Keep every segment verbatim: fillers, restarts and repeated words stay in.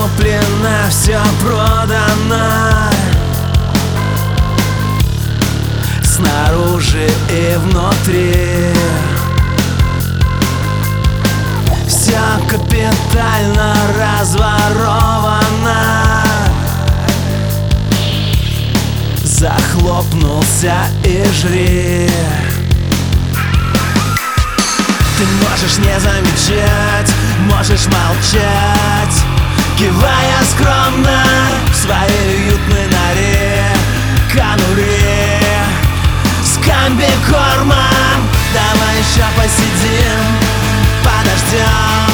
куплено, все продано, снаружи и внутри. Все капитально разворовано. Захлопнулся и жри. Ты можешь не замечать, можешь молчать, кивая скромно в своей уютной норе, конуре с комбикормом. Давай еще посидим, подождем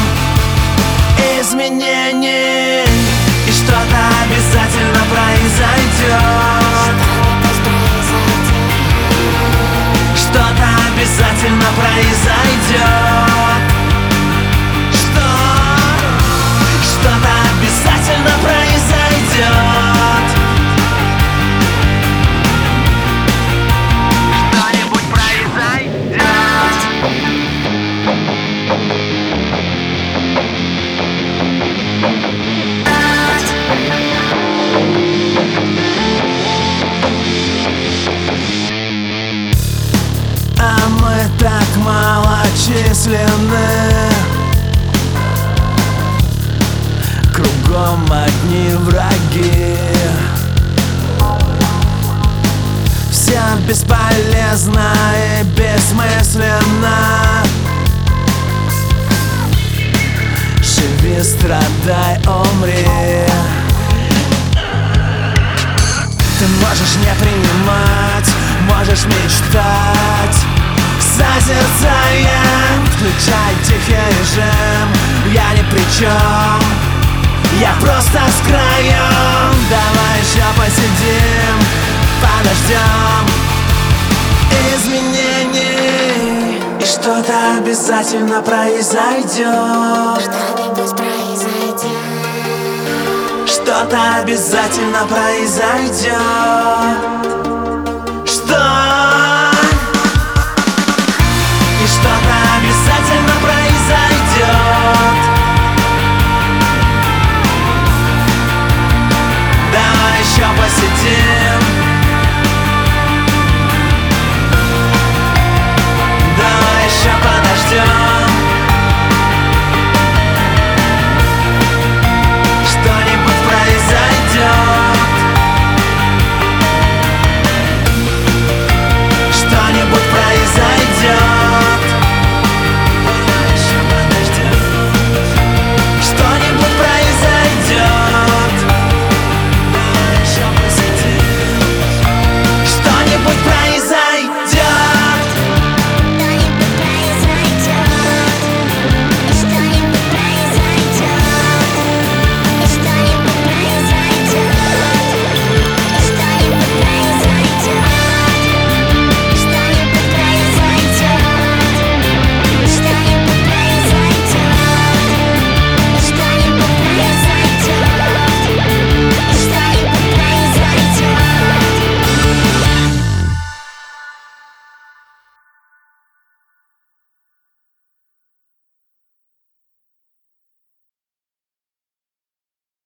изменений, и что-то обязательно произойдет. Что-то обязательно произойдет. Что? Что-то обязательно произойдет. Что-нибудь произойдет. А мы так малочисленны, кругом одни враги. Все бесполезно и бессмысленно. Живи, страдай, умри. Ты можешь не принимать, можешь мечтать, созерцая, включай тихий режим. Я ни при чем, я просто с краем. Давай еще посидим, подождем изменений, и что-то обязательно произойдет. Что-нибудь произойдет. Что-то обязательно произойдет. Что? И что-то обязательно произойдет. Давай еще посидим.